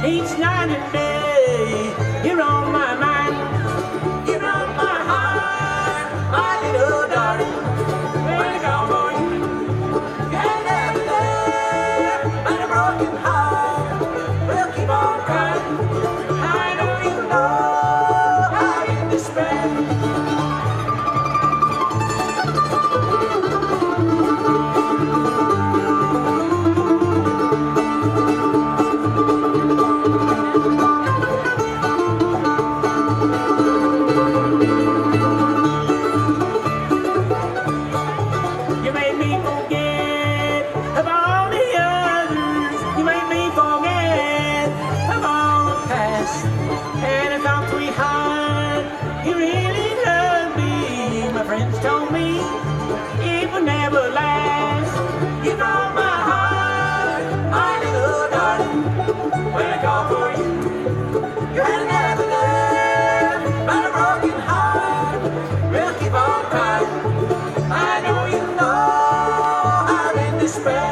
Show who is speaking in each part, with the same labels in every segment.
Speaker 1: each night and day. You're on my mind, you're on my heart, my little darling. When I call for you, you ain't never there. But a broken heart will keep on crying. I know you know I'm in despair. You made me forget of all the others. You made me forget of all the past. And I thought, sweetheart, you really loved me. My friends told me it would never last. You broke my heart, my little darling. When I call for you, you're never there. But a broken heart will keep on crying. I know you know I'm in despair.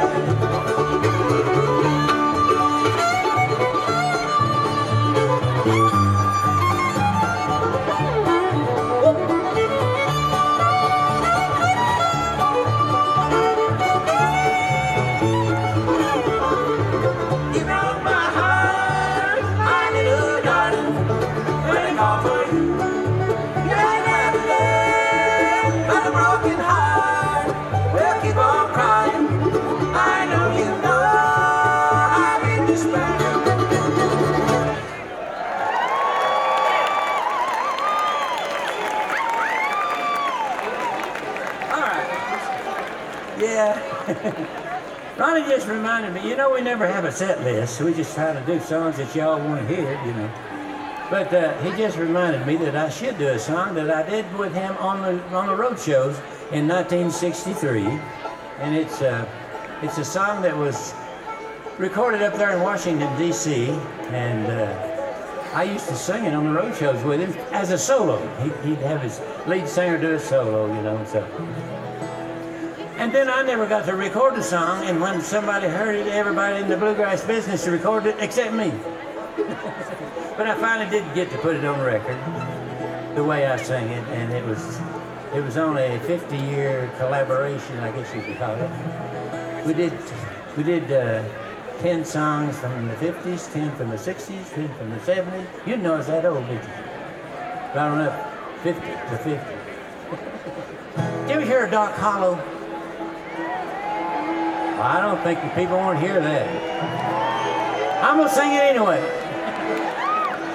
Speaker 1: You broke my heart, my little darling. When I call for you, you're never there. But a broken heart will keep on crying. I know you know I'm in despair. All right. Yeah. Ronnie just reminded me, you know, we never have a set list. We just try to do songs that y'all want to hear, you know. But he just reminded me that I should do a song that I did with him on the road shows in 1963. And it's a song that was recorded up there in Washington, D.C. And I used to sing it on the road shows with him as a solo. He'd have his lead singer do a solo, you know, so. And then I never got to record the song, and when somebody heard it, everybody in the bluegrass business recorded it except me. But I finally did get to put it on record, the way I sang it, and it was only a 50-year collaboration, I guess you could call it. We did 10 songs from the 50s, 10 from the 60s, 10 from the 70s. You know it's that old, did you? Right on up, 50 to 50. Did you ever hear of Doc Hollow? I don't think the people want to hear that. I'm gonna sing it anyway.